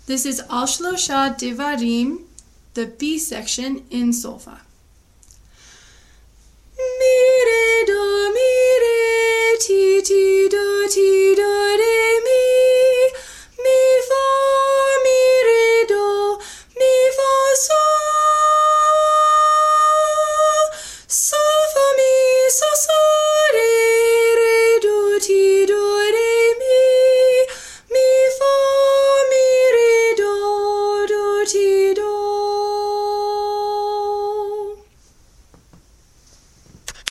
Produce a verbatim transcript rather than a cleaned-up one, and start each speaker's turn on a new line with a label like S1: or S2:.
S1: This is Al Shlosha Devarim, the B section in Solfa.